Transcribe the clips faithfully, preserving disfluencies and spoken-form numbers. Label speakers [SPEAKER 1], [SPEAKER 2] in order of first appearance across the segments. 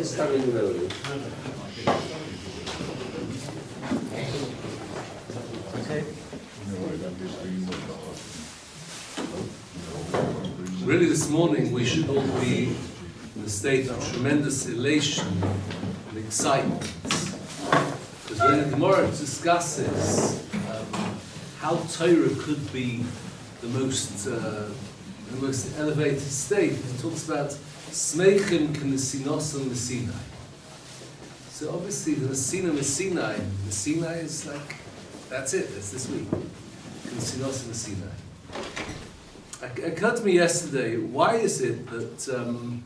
[SPEAKER 1] standing in the middle.
[SPEAKER 2] Really, this morning we should all be in a state of tremendous elation and excitement. Because when the Gemara discusses um, how Torah could be the most, uh, the most elevated state, it talks about Smeichim k'nesinos and Sinai. So obviously the Nesina and Sinai, the Sinai is like, that's it, that's this week. K'nesinos and Sinai. It occurred to me yesterday, why is it that um,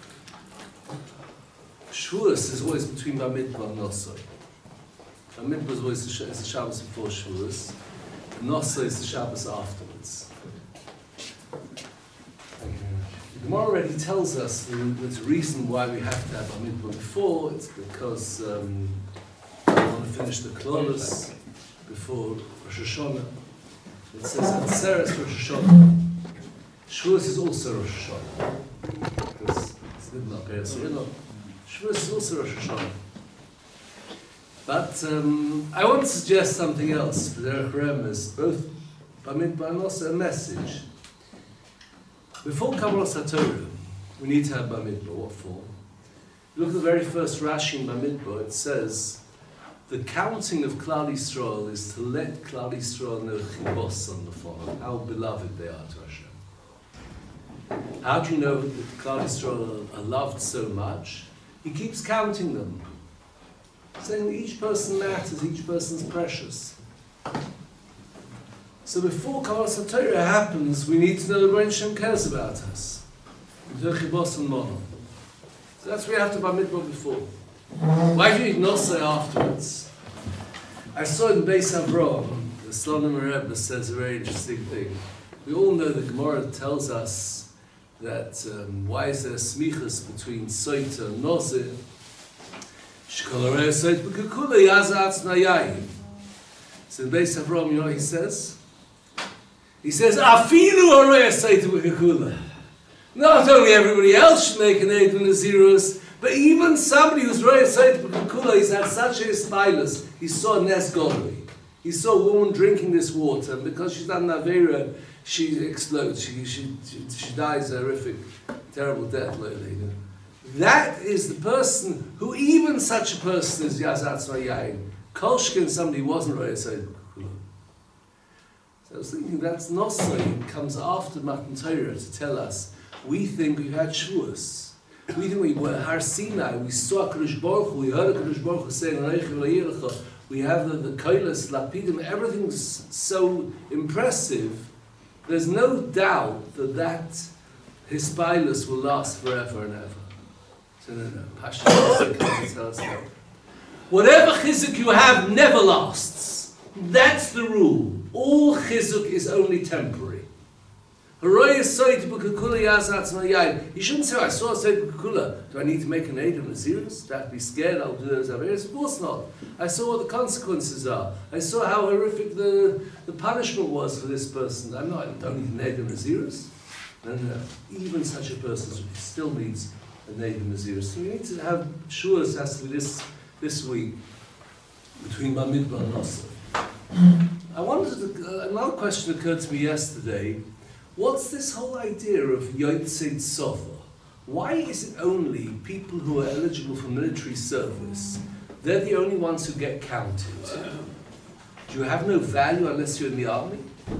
[SPEAKER 2] Shavuos is always between Bar Mitzvah and Nosoi? Bar Mitzvah is always the, is the Shabbos before Shavuos, and Nosoi is the Shabbos afterwards. The Gemara already tells us the, the reason why we have to have Bar Mitzvah before. It's because um, we want to finish the Klolos before Rosh Hashanah. It says Atzeres Rosh Hashanah. Shavuos is also Rosh Hashanah, because it's not Peres Yillah. Shavuos is also Rosh Hashanah. But um, I want to suggest something else for Derech Remes, both Bar Mitzvah and also a message. Before Kabbalas HaTorah, we need to have Bar Mitzvah. What for? Look at the very first Rashi in Bar Mitzvah. It says, the counting of Klal Yisrael is to let Klal Yisrael know Chibos on the phone, how beloved they are to Hashem. How do you know that Klal Yisrael are loved so much? He keeps counting them, saying that each person matters, each person's precious. So before Kabbalas HaTorah happens, we need to know the Rebbeinu Shem cares about us. So that's why we have to Bar Mitzvah before. Why do you not say afterwards? I saw in Beis Avraham, the Slonim Rebbe says a very interesting thing. We all know the Gemara tells us that um, why is there smichas between Soita and Nozir? Shkolorei Soita b'kekula yazatz nayayim. So in Beis Avraham, you know what he says? He says, Afilu orei Soita b'kekula. Not only everybody else should make an Eid and a Zerus, but even somebody who's orei Soita b'kekula, he's had such a spilus. He saw Nes Godri. He saw a woman drinking this water, and because she's done Navera, she explodes, she, she, she, she dies a horrific, terrible death lately. That is the person who, even such a person as Yazatz Vayayin, Kolshkin, somebody who wasn't Roya Seid. So I was thinking that's Nosai, it comes after Matan Torah to tell us, we think we've had Shavuos. We think we were Har Sinai, we saw HaKadosh Baruch Hu, we heard HaKadosh Baruch Hu saying, we have the, the Koilas, Lapidim, everything's so impressive. There's no doubt that that Hispilus will last forever and ever. So no, no. Pasha tell us no. Whatever chizuk you have never lasts. That's the rule. All chizuk is only temporary. You shouldn't say, I saw a Seid B'Kekula. Do I need to make an Eid of Nazirus? Do I have to be scared I'll do those Averis? Of course not. I saw what the consequences are. I saw how horrific the, the punishment was for this person. I'm not, I don't need an Eid of Nazirus. No, no, even such a person still needs an Eid of Nazirus. So we need to have Shuas has to be this, this week between Bar Mitzvah and Nosai. I wanted to, uh, another question occurred to me yesterday. What's this whole idea of Yotzei Tzova? Why is it only people who are eligible for military service, they're the only ones who get counted? Do you have no value unless you're in the army?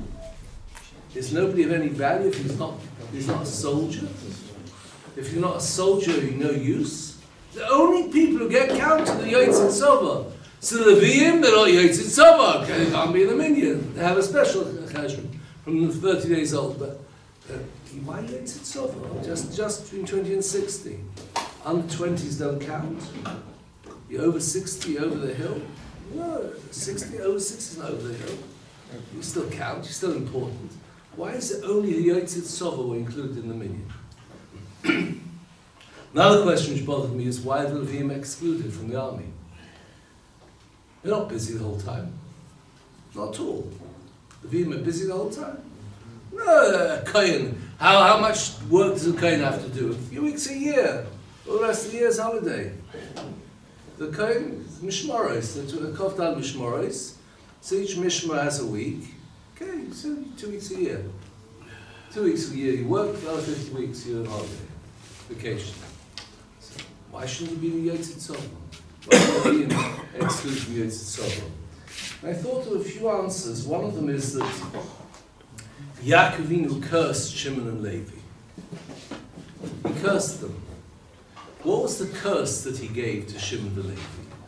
[SPEAKER 2] Is nobody of any value if he's not, he's not a soldier? If you're not a soldier, you're no use? The only people who get counted are Yotzei Tzova. So the Leviim, they're not Yotzei Tzova. Okay, they can't be in the minyan. They have a special cheshbon from the thirty days old, but uh, why Yotzei Tzova? Just, just between twenty and sixty. Under twenties don't count. You're over sixty, over the hill. No, sixty, over sixty is not over the hill. You still count, you're still important. Why is it only the Yotzei Tzova were included in the minyan? Another question which bothered me is why are the Leviim excluded from the army? They're not busy the whole time. Not at all. The Leviim are busy the whole time. No, a Kohen. How, how much work does a Kohen have to do? A few weeks a year. All the rest of the year's holiday. The Kohen, Mishmoros, the Kofdal Mishmoros, so each Mishmor has a week. Okay, so two weeks a year. Two weeks a year you work, the other fifty weeks you're on holiday, vacation. So why shouldn't you be in Yotzei Tzova? Why shouldn't you be in exclusion Yotzei Tzova? And I thought of a few answers. One of them is that Yaakov Avinu cursed Shimon and Levi. He cursed them. What was the curse that he gave to Shimon and Levi?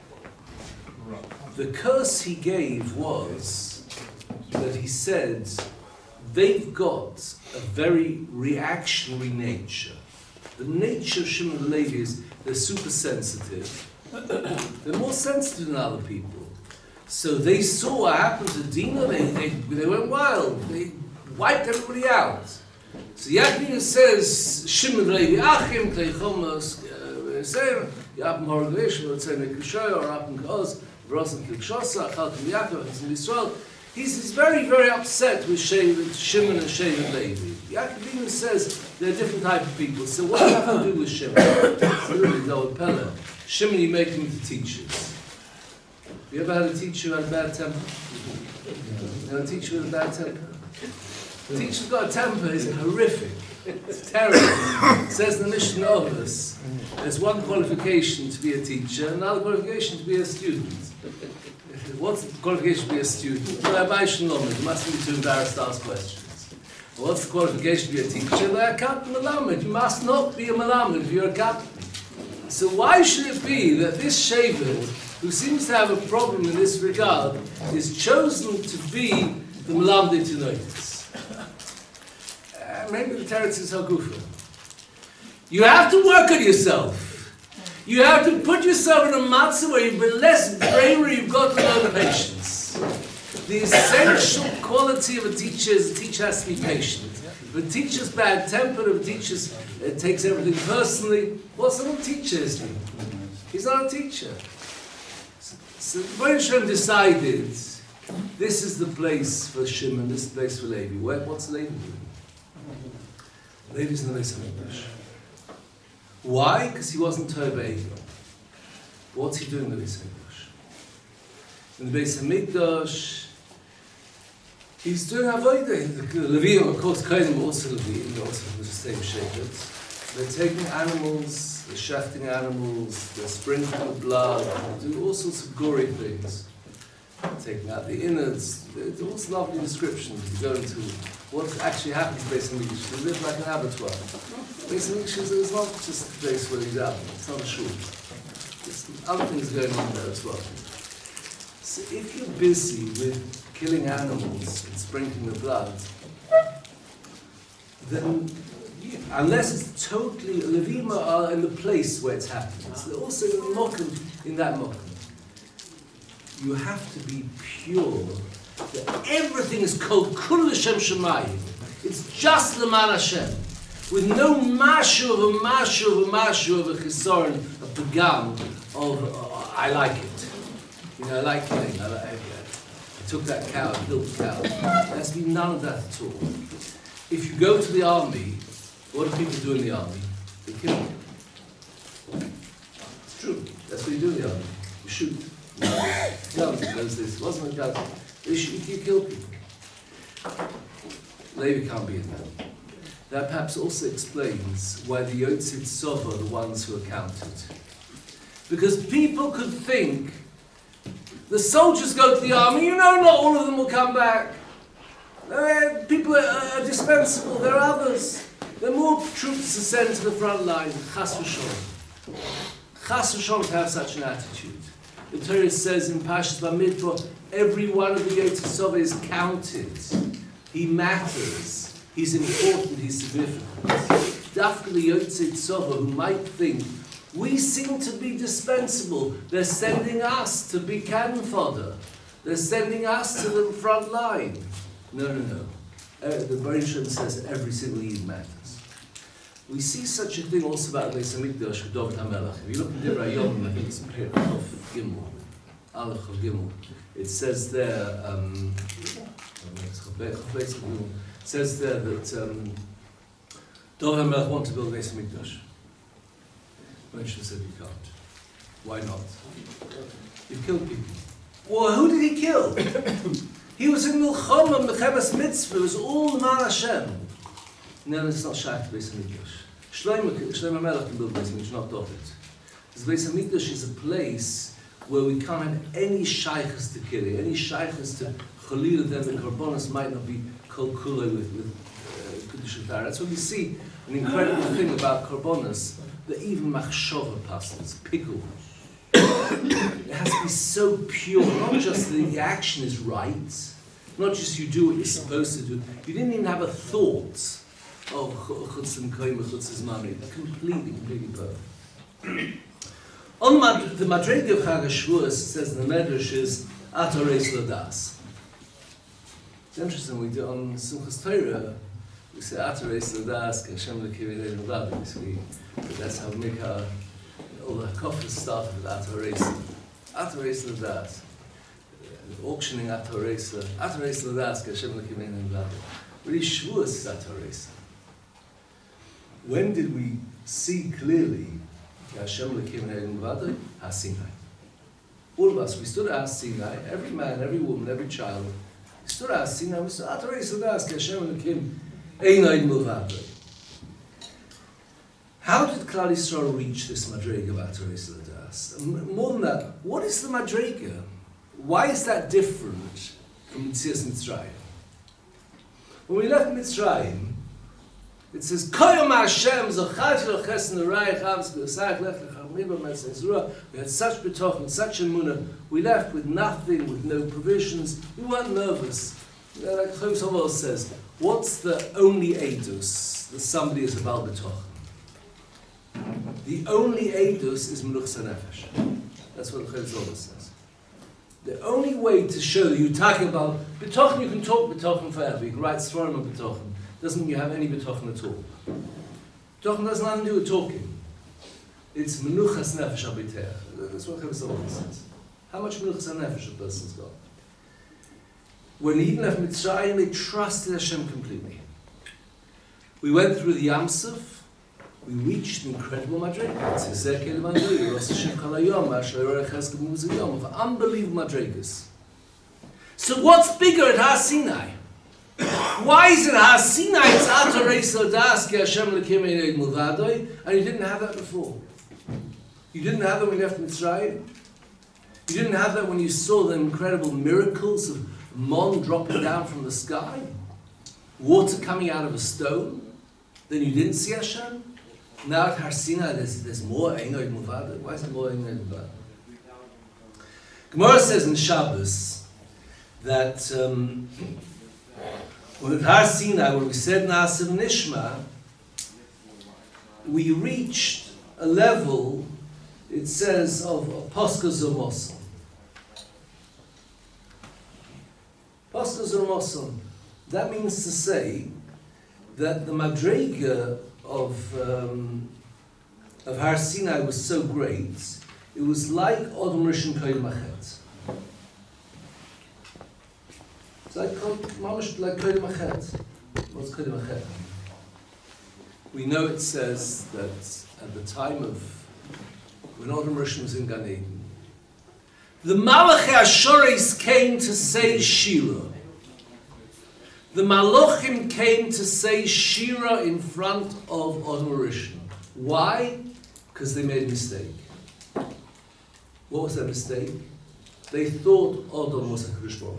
[SPEAKER 2] The curse he gave was that he said, they've got a very reactionary nature. The nature of Shimon and Levi is they're super sensitive. They're more sensitive than other people. So they saw what happened to Dinah, they, they, they went wild. They wiped everybody out. So Yaakov says, Shimon Levi, Achim, Kleichomos, Seir, Yapim Horglish, Rotzei Mekushoy, or Yapim Koz, Vrosim Kikshosa, Chalkim Yaakov, Hatzim Yisrael. He's, he's very, very upset with Shimon and Shimon Levi. Yaakov even says they're a different type of people. So what do you have to do with Shimon? It's really no appella. Shimon, you make them into teachers. Have you ever had a teacher who had a bad temper? You had a teacher with a bad temper? The teacher's got a temper, is horrific. It's terrible. It says in the Mishnah Ovos, there's one qualification to be a teacher, another qualification to be a student. What's the qualification to be a student? You mustn't be too embarrassed to ask questions. What's the qualification to be a teacher? They're a captain Malamed. You must not be a Malamed if you're a captain. So why should it be that this Shevet, who seems to have a problem in this regard, is chosen to be the Malamed to notice? Uh, maybe the Teretz is Hagufa. You have to work on yourself. You have to put yourself in a matzah where you've been less bravery, you've got to learn patience. The essential quality of a teacher is a teacher has to be patient. If a teacher's bad-tempered, if a teacher uh, takes everything personally, what's well, not a teacher is he? He's not a teacher. So when Shem decided, this is the place for Shimon, this is the place for Levi. Where, what's Levi doing? Levi's in the Beis HaMikdash. Why? Because he wasn't Tovei. What's he doing in the Beis HaMikdash? In the Beis HaMikdash, he's doing Avodah. The Levim, of course, Kohanim also Levim, also the same shepherds. They're taking animals, they're shafting animals, they're sprinkling the blood, they do all sorts of gory things. Taking out the innards. There's also lovely descriptions to go into what actually happens in Beis HaMikdash. They live like an abattoir. Beis HaMikdash is not just a place where he's out. It's not a shul. There's other things going on there as well. So if you're busy with killing animals and sprinkling the blood, then you, unless it's totally Levima are in the place where it's happening. So they're also in the mokum in that mokum. You have to be pure. That everything is called Kul L'Shem Shemayim. It's just L'man Hashem. With no mashu of a mashu of a mashu of a chisoron, a pagam, of uh, I like it. You know, I like killing. I, like, I, I took that cow, I killed the cow. There has to be none of that at all. If you go to the army, what do people do in the army? They kill. It's true. That's what you do in the army. You shoot. No, because this wasn't a gun. You shoot, you kill people. Levi can't be in that. That perhaps also explains why the Yotzei Tzova are the ones who are counted. Because people could think, the soldiers go to the army, you know not all of them will come back. Uh, people are, are dispensable, there are others. There are more troops to send to the front line. Chas v'sholom. Chas v'sholom to have such an attitude. The Torah says in Parshas Bamidbar, every one of the Yotzei Tzova is counted. He matters. He's important, he's significant. Dafka the Yotzei Tzova, who might think, we seem to be dispensable. They're sending us to be cannon fodder. They're sending us to the front line. No, no, no. Uh, the Baruch Shem says every single Yid matters. We see such a thing also about the Beis HaMikdash with David HaMelech. If you look at Divrei Yom, I think it's of Gimel, Aleph of Gimel. It says there, um, it says there that um, David HaMelech wanted to build a Beis HaMikdash. Moshe said you can't. Why not? You killed people. Well, who did he kill? He was in Milchama, Mechemes Mitzvah, it was all the Man Hashem. No, it's not Shaykh to Beis HaMikdash. Shlomo Melech can build Beis HaMikdash, not David. Beis HaMikdash is a place where we can't have any shaykhs to kill it, any shaykhs to Chalila, then the Karbonos might not be kol kula with, with Kiddush uh, That's when we see an incredible thing about Karbonos, that even Machshava passes, pickle. It has to be so pure, not just the, the action is right, not just you do what you're supposed to do, you didn't even have a thought of Chutz and Koyim, Chutz is Mami, completely, completely perfect. On Mad- the Madrega of Chag HaShavuos, it says in the Medrash is Atareis Ladas. It's interesting, we do on Simchas Torah, we say Atareis Ladas, Hashem L'Kivei Le'Ladas, that's how we make our, all the coffers started with Atareis. Atareis Ladas. Auctioning Atareis, Atareis Ladas, Hashem L'Kivei Le'Ladas. Really, Shavuos is Atareis. When did we see clearly Hashem L'Kim Ne'edim Vadai? Har Sinai. All of us, we stood at Har Sinai, every man, every woman, every child, we stood at Har Sinai, we said, Atarei Sadas, Hashem L'Kim Ne'edim Vadai. How did Klal Yisrael reach this Madrega of Atarei Sadas? More than that, what is the Madrega? Why is that different from Yetzias Mitzrayim? When we left Mitzrayim, it says, Koyom Hashem, Zochati Loches Nerayich Avs, B'Yosayach Lech Lecham Riba Metzei Zerua. We had such betochen, such emunah. We left with nothing, with no provisions. We weren't nervous. You know, like Chaim Sovel says, what's the only edus that somebody is about betochen? The only edus is Menuchas HaNefesh. That's what Chaim Sovel says. The only way to show that you're talking about betochen, you can talk betochen forever. You can write Svarim on betochen. Doesn't mean you have any betochen at all. Betochen doesn't have to do with talking. It's menuchas nefesh abiteach. That's what Chaim Sovel says. How much menuchas nefesh a person's got? When Eden left Mitzrayim, they trusted Hashem completely. We went through the Yam Suf. We reached an incredible Madrega. It's Ezekiel Madrega, Rosh Hashem Chalayom, Asher Chesed Muzayom, of unbelievable Madregas. So what's bigger at Har Sinai? Why is it Har Sinai? It's Atarei Sadas Ki Hashem L'Kim Ne'edim Vadai, and you didn't have that before. You didn't have that when you left Mitzrayim. You didn't have that when you saw the incredible miracles of Mon dropping down from the sky, water coming out of a stone. Then you didn't see Hashem. Now at Har Sinai, there's, there's more Ein Ne'edim Vadai. Why is there more Ein Ne'edim Vadai? Gemara says in Shabbos that. Um, When at Har Sinai, when we said Na'aseh Nishma, we reached a level, it says, of Posca Zomosel. Posca Zomosel. That means to say that the Madrega of, um, of Har Sinai was so great, it was like Odom Rishon Koyim Machet. Like Mamash, like Kodim Achet. What's Kodim Achet? We know it says that at the time of when Odom Rishon was in Gan Eden, the Malachei Ashoris came to say Shira. The Malachim came to say Shira in front of Odom Rishon. Why? Because they made a mistake. What was that mistake? They thought Odom was a Kadosh Baruch Hu.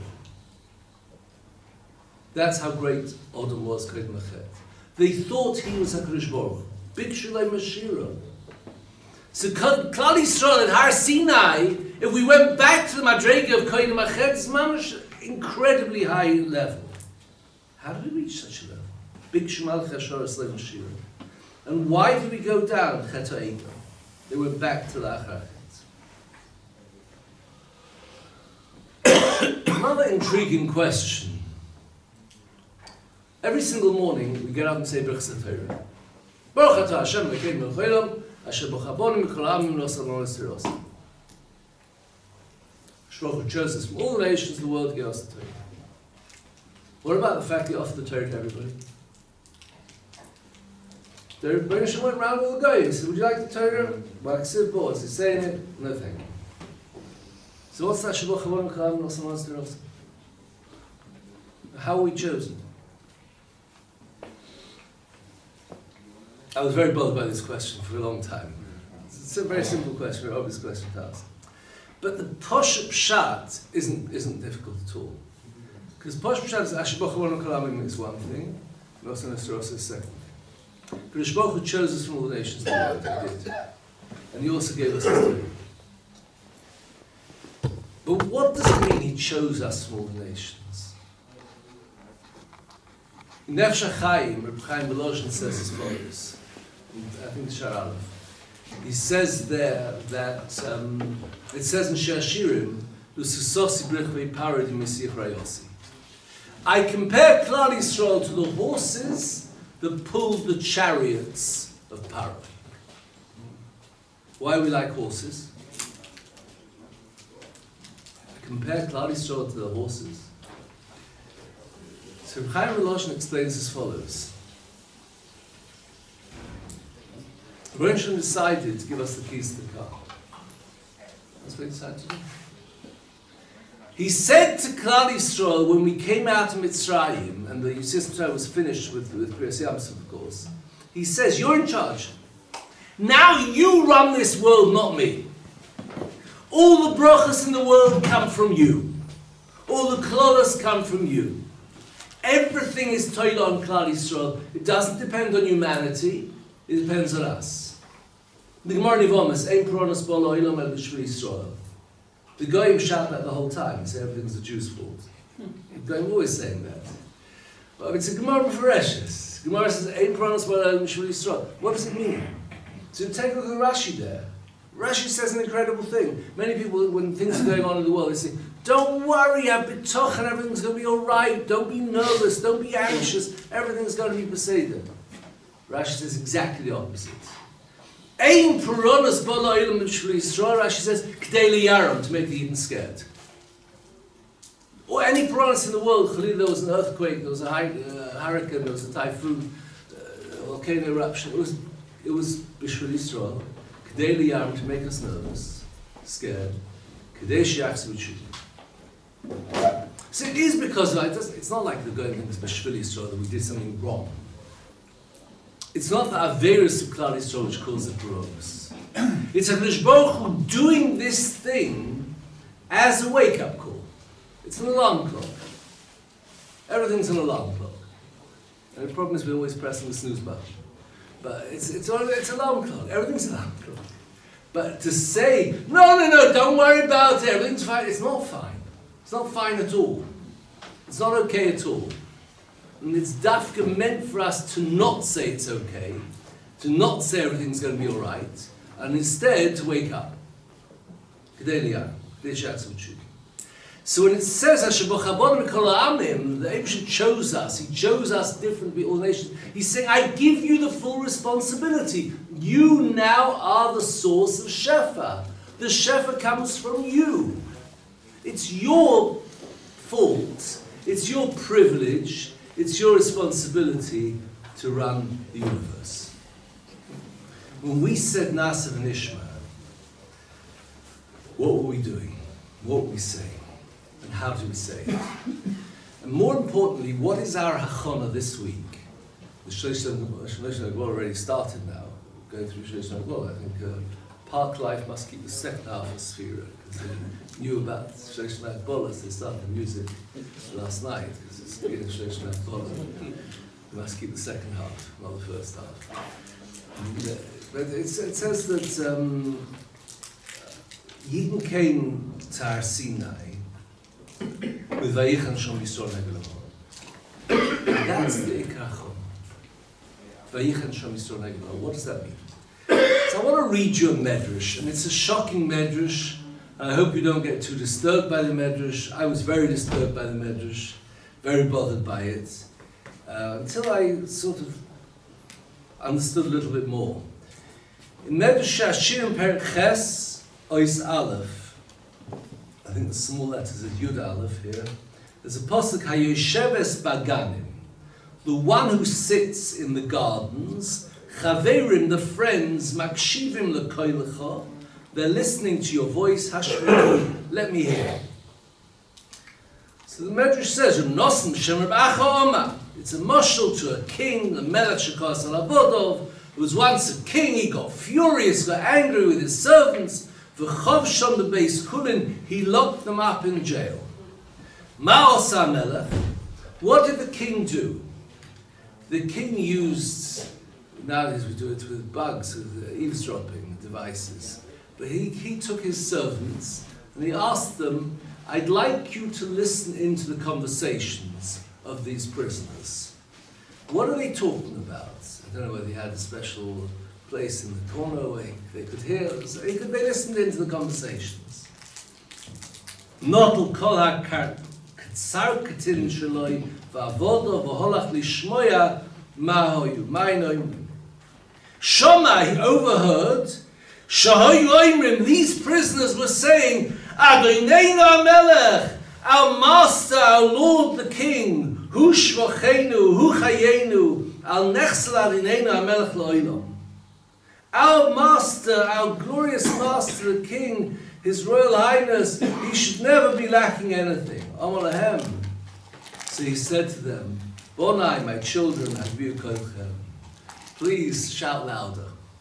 [SPEAKER 2] That's how great Odom was, Kodim Achet. They thought he was HaKadosh Baruch Hu. Bikshu Lei Mashira. So Klal Yisrael at Har Sinai, if we went back to the Madrega of Kodim Achet, it's mamash incredibly high level. How did we reach such a level? Bikshu Malach Hashoros Lei Mashira. And why did we go down? Chet HaEgel. They went back to the Achet. Another intriguing question. Every single morning, we get up and say Birchas HaTorah. Baruch atah Hashem Elokeinu melech haolam, asher b'chabonu mikol ha'amim v'nosar l'olam esrei. Baruch Hu chose us from all the nations of the world to give us the Torah. What about the fact that he offered the Torah to everybody? The Rebbeinu Shalom went round all the guys. He said, would you like the Torah? Well, Ksiv boards. He's saying it. No thank you. So what's that Shabbat Chavonim Kalam Nosam Master Rosa? How are we chosen? I was very bothered by this question for a long time. It's a very simple question, very obvious question to ask. But the Posh Pshat isn't, isn't difficult at all. Because Posh Pshat is Asher Chavonim Kalamim is one thing, Nosam Master Rosa is second. But Baruch Hu chose us from all the nations in the world, he did. And he also gave us his Torah. But what does it mean he chose us from all the nations? In Nefesh HaChaim, Reb Chaim Volozhin says as follows. I think the Shar Aleph. He says there that, um, it says in Shir Shirim, L'susosi brechvei parod yimisiach rayosi. I compare Klal Yisrael to the horses that pulled the chariots of Paro. Why we like horses? I compare Klal Yisrael to the horses. So Chaim Volozhin explains as follows. Rebbeinu decided to give us the keys to the car. That's what he decided to do. He said to Klal Yisrael when we came out of Mitzrayim, and the system was finished with, with Kriyas Yamsuf, of course, he says, you're in charge. Now you run this world, not me. All the brachas in the world come from you. All the klolas come from you. Everything is toila on Klal Yisrael. It doesn't depend on humanity, it depends on us. The Gemara Nivomas, Ein Poronos Bolo Olam El B'Shvil Yisrael. The Goyim shout that the whole time, say everything's the Jews' fault. The Goyim always saying that. But it's a Gemara B'Fereshes. Gemara says, Ein Poronos Bolo Olam B'Shvil Yisrael. What does it mean? So take a look at Rashi there. Rashi says an incredible thing. Many people, when things are going on in the world, they say, don't worry, I've been talking, everything's going to be all right. Don't be nervous, don't be anxious. Everything's going to be beseder. Rashi says exactly the opposite. Ein Poronos Bolo Olam B'Shvil Yisrael, Rashi says, K'dei liyaram, to make the Eden scared. Or any Poronos in the world, Chalil, there was an earthquake, there was a uh, hurricane, there was a typhoon, uh, a volcano eruption. It was, it was B'Shvil Yisrael, K'dei liyaram, to make us nervous, scared. K'dei she'achzu tshuva. So it is because like, it's not like the going things B'Shvil Yisrael that we did something wrong. It's not the Averis of Klal Yisrael which calls it Poronos. It's HaKadosh Baruch Hu doing this thing as a wake-up call. It's an alarm clock. Everything's an alarm clock. And the problem is we're always pressing the snooze button. But it's, it's, it's an alarm clock. Everything's an alarm clock. But to say, no, no, no, don't worry about it, everything's fine, it's not fine. It's not fine at all. It's not okay at all. And it's dafka meant for us to not say it's okay, to not say everything's going to be all right, and instead to wake up. So when it says the Abishah chose us, he chose us differently, all nations, he's saying, I give you the full responsibility. You now are the source of Shefa. The Shefa comes from you. It's your fault, it's your privilege, it's your responsibility to run the universe. When we said Naaseh v'Nishma, what were we doing? What were we saying? And how do we say it? And more importantly, what is our hachana this week? The Shlosh Nagol already started now, going through Shlosh Nagol. I think uh, Park Life must keep the second half of Sphira, because they knew about Shlosh Nagol as they started the music last night, because it's the beginning of Shlosh Nagol. They must keep the second half, not the first half. And, uh, but it, it says that um, Yidden came to Har Sinai with Vayichan Shom Yisrael Negel. That's the Ikar Chum. Vayichan Shom Yisrael Negel. What does that mean? So I want to read you a medrash, and it's a shocking medrash. I hope you don't get too disturbed by the medrash. I was very disturbed by the medrash, very bothered by it, uh, until I sort of understood a little bit more. In Medrash Hashirim Perek Ches Ois Aleph, I think the small letters is Yud Aleph here. There's a pasuk Hayosheves Baganim, the one who sits in the gardens, Chaverim, the friends, makshivim lekoilecha, they're listening to your voice, hashmini, let me hear. So the Medrash says, Nosim Shem Reb Acha Omar. It's a mashal to a king, the Melech Shekas al Abodov, who was once a king. He got furious, got angry with his servants. V'chav sham the beis kulin, he locked them up in jail. Ma'os HaMelech, what did the king do? The king used, nowadays we do it with bugs, with eavesdropping devices. But he, he took his servants and he asked them, I'd like you to listen into the conversations of these prisoners. What are they talking about? I don't know whether he had a special place in the corner where they could hear. So they, could, they listened into the conversations. Notel kol ha-katzar katin shaloi v'avodo v'holach lishmoya ma'hoyu ma'inoyim. Shomai, he overheard, shahoyu oimrim, these prisoners were saying, Adonai Melech, our master, our Lord the King, Hu Shvachenu, Hu Chayenu, Al Nechsel Adonai Melech Lo'ilam. Our master, our glorious master, the King, His Royal Highness, he should never be lacking anything. Amar lahem. So he said to them, Bonai, my children, Agbiu Kolchem, please shout louder.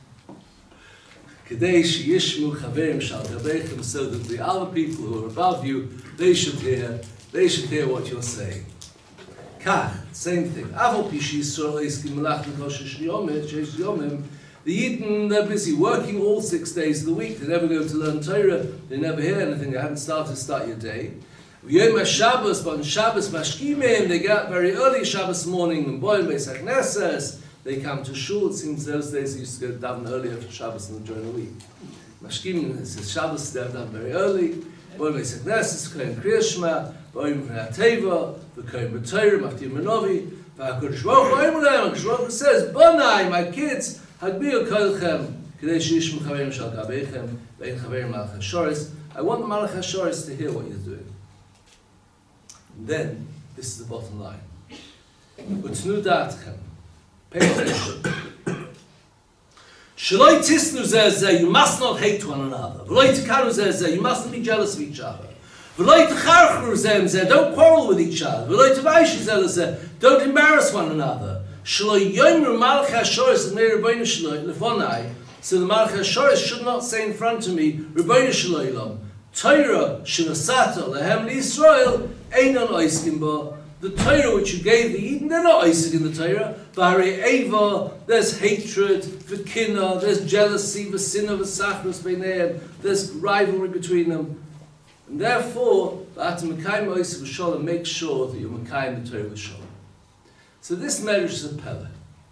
[SPEAKER 2] Kadesh Yishmu Chaverim Shal Gabechem, so that the other people who are above you, they should hear, they should hear what you're saying. Kach, same thing. Avol Pishi Yisrael Eiskim Melach L'Koshesh Yomim, Sheish Yomim. The Yidden, they're busy working all six days of the week. They never go to learn Torah. They never hear anything. They haven't started to start your day. Yom HaShabbos, but on Shabbos Mashkimim, they get up very early Shabbos morning and Boim Beis HaKnesses. They come to shul. It seems those days they used to go daven earlier for Shabbos and during the week. Mashkim, it says Shabbos, they have done very early. Boim Beis HaKnesses, Kohen Kriyas Shema, Boim V'nei HaTeva, V'kohen B'Torah, Maftir Menovi, V'HaKadosh Baruch Hu Omer Lehem, HaKadosh Baruch Hu says, Bonai, my kids, Hagbiu Kolchem, K'dei Sheyishmu Chaverim Shal Gabechem, Ve'en Chaverim Malach HaShoros. I want the Malach HaShoros to hear what you're doing. And then, this is the bottom line. Utnu da'atchem. Pay attention. Shaloi tisnu zeh zeh, you must not hate one another. V'loi tikaru zeh zeh, you mustn't be jealous of each other. V'loi tcharchru zeh zeh, don't quarrel with each other. V'loi tavaishu zeh zeh, don't embarrass one another. Shaloi yomru malach hashoros and Rebbeinu Shaloi lefonai, so the malach hashoros should not say in front of me, Rebbeinu Shaloi lam, Torah shenasata lehem liYisrael einon oiskim bo. The Torah which you gave the Eden, they're not Isaac in the Torah. B'harei Eva, there's hatred, v'kina, there's jealousy, v'sinah, v'sachros b'neihem, there's rivalry between them. And therefore, v'atem mekayim Isaac v'sholem, make sure that you're mekayim the Torah v'sholem. So this marriage is a pella.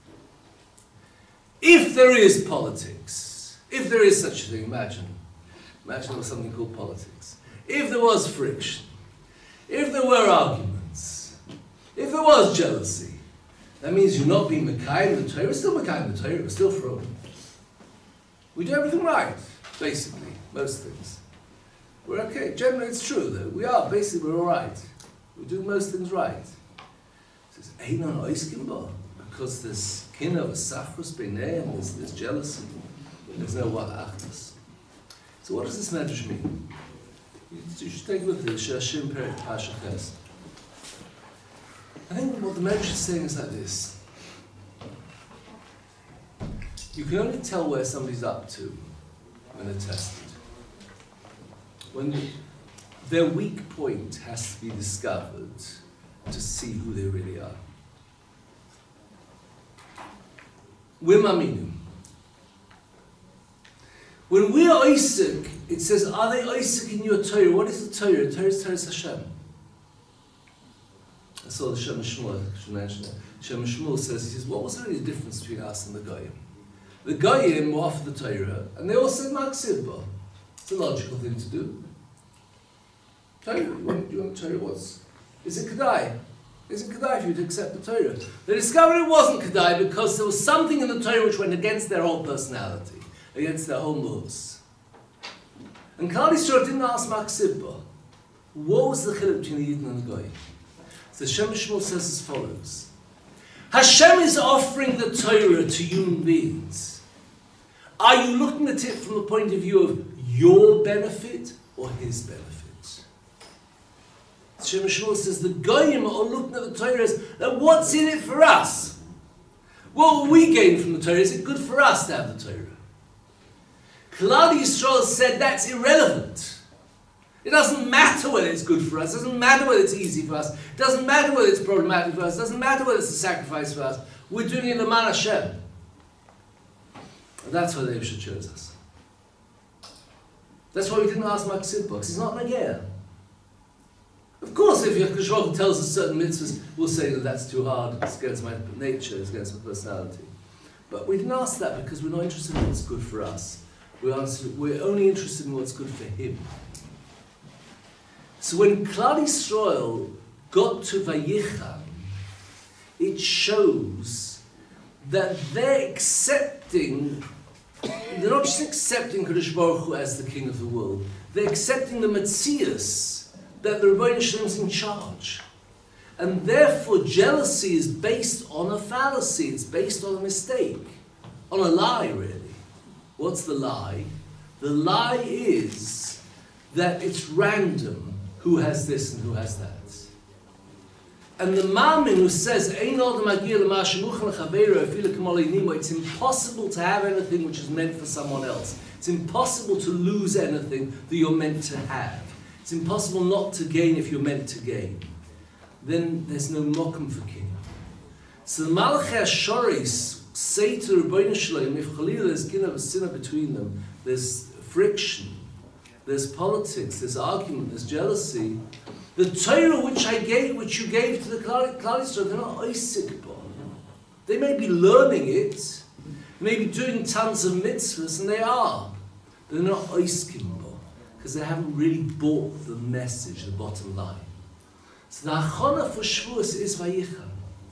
[SPEAKER 2] If there is politics, if there is such a thing, imagine, imagine there was something called politics. If there was friction, if there were arguments, if there was jealousy, that means you're not being Mekayim the Torah. We're still Mekayim the Torah, we're still from. We do everything right, basically, most things. We're okay. Generally, it's true, though. We are, basically, we're all right. We do most things right. It says, Einon oiskim bo, because there's kin of a sachrus b'neihem, there's, there's jealousy. There's no what achdus. So what does this medrash mean? You should take a look at it, Shashim Perek Pasha Ches. I think what the Medrash is saying is like this. You can only tell where somebody's up to when they're tested. When their weak point has to be discovered to see who they really are. We're Maminu. When we are Isaac, it says, are they Isaac in your Torah? What is the Torah? Torah is Torah Hashem. I saw the Shem Shmuel, I should mention it. Shem Shmuel says, he says, what was really the difference between us and the Goyim? The Goyim were off the Torah, and they all said Maksibba. It's a logical thing to do. Torah, you want, you want Torah what's? Is it Kedai? Is it Kedai for you to accept the Torah? They discovered it wasn't Kedai because there was something in the Torah which went against their whole personality, against their whole laws. And Klal Yisrael didn't ask Maksibba. What was the chiluk between the Yidden and the Goyim? So Shem Shmuel says as follows. Hashem is offering the Torah to human beings. Are you looking at it from the point of view of your benefit or his benefit? Shem Shmuel says the Goyim are looking at the Torah as, what's in it for us? What will we gain from the Torah? Is it good for us to have the Torah? Klal Yisrael said that's irrelevant. It doesn't matter whether it's good for us. It doesn't matter whether it's easy for us. It doesn't matter whether it's problematic for us. It doesn't matter whether it's a sacrifice for us. We're doing it L'man Hashem. And that's why the Eibusha chose us. That's why we didn't ask Mark Sidbox. He's not Nagea. Of course, if Yakash Baruch Hu tells us certain mitzvahs, we'll say that that's too hard, it's against my nature, it's against my personality. But we didn't ask that because we're not interested in what's good for us. We're, answered, we're only interested in what's good for him. So when Klal Yisrael got to Vayicham, it shows that they're accepting, they're not just accepting Kadosh Baruch Hu as the king of the world, they're accepting the Metzius, that the Rebbeinu Shalom is in charge. And therefore jealousy is based on a fallacy, it's based on a mistake, on a lie really. What's the lie? The lie is that it's random who has this and who has that. And the Ma'amin who says, it's impossible to have anything which is meant for someone else. It's impossible to lose anything that you're meant to have. It's impossible not to gain if you're meant to gain. Then there's no mokum for king. So the Malachei HaShoris say to Rebbeinu Shalom, if Chalil there's kin of a sinner between them, there's friction, there's politics, there's argument, there's jealousy. The Torah which I gave, which you gave to the Klal Yisrael, they're not oisik bo. They may be learning it, they may be doing tons of mitzvahs, and they are. They're not oiskim bo. Because they haven't really bought the message, the bottom line. So the Hachana for Shavuos is Vayicham.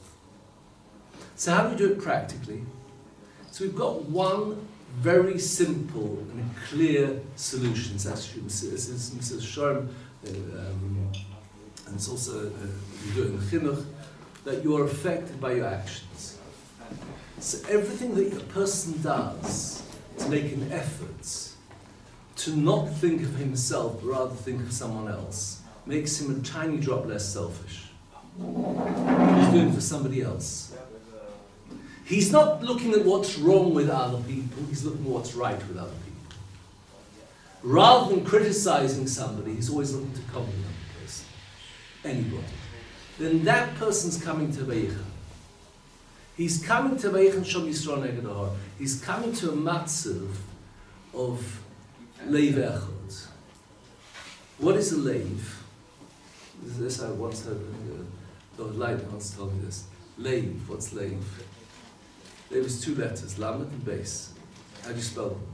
[SPEAKER 2] So how do we do it practically? So we've got one very simple and clear solution. It's actually Missus Sharm, um, and it's also, uh, you do it in the Chinuch, that you are affected by your actions. So everything that a person does to make an effort to not think of himself, but rather think of someone else, makes him a tiny drop less selfish. He's doing it for somebody else. He's not looking at what's wrong with other people, he's looking at what's right with other people. Rather than criticizing somebody, he's always looking to compliment the person. Anybody. Then that person's coming to Vayicham. He's coming to Vayicham Shom Yisrael Neged Ahar. He's coming to a matzav of Leiv Echad. What is a leiv? This I once heard, uh, David Leitner once told me this. Leiv, what's leiv? Leiv is two letters, Lamed and Beis. How do you spell them?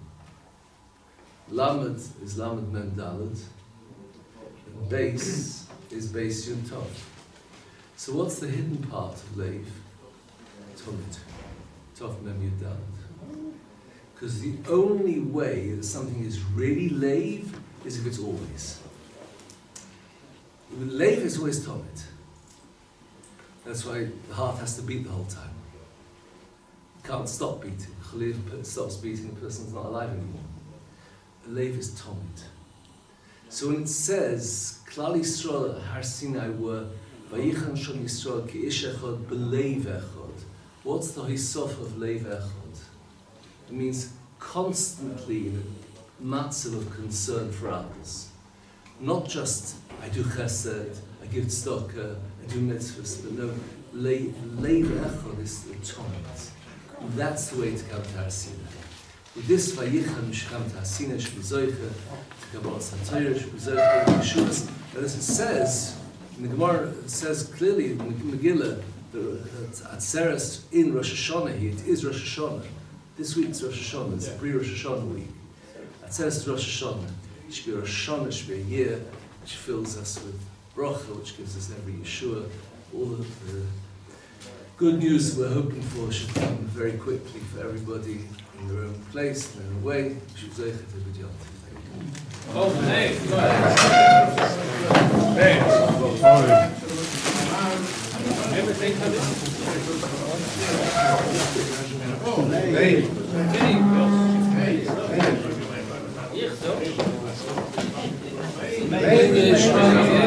[SPEAKER 2] Lamed is Lamed Mem Daled, and Beis is Beis Yud Tov. So what's the hidden part of leiv? Tumit. Tov Mem Yud Daled. Because the only way that something is really leiv is if it's always. Leiv is always tomit. That's why the heart has to beat the whole time. It can't stop beating. Chalil stops beating, the person's not alive anymore. Leiv is tomit. So when it says, Klal Yisrael Har Sinai were Vayicham Shom Yisrael ki ish echad b'leiv echad. What's the hisof of leiv echad? It means constantly in a matzav of concern for others. Not just, I do chesed, I give tzedakah, I do mitzvahs, but no, leiv echad is the tomit. That's the way to come to Har Sinai. With this Vayicham Shkam to Har Sinai, Shvizoicha, to Kabbalah Santayra, Shvizoicha, Yeshuas. And as it says, in the Gemara, it says clearly in the Megillah, that Atzeres in Rosh Hashanah, it is Rosh Hashanah. This week's Rosh Hashanah, it's pre-Rosh Hashanah week. Atzeres is Rosh Hashanah. It should be Rosh Hashanah, it should be a year which fills us with bracha, which gives us every Yeshua. All of the good news we're hoping for should come very quickly for everybody in their own place, in their own way.
[SPEAKER 1] Oh, hey, go ahead. Hey.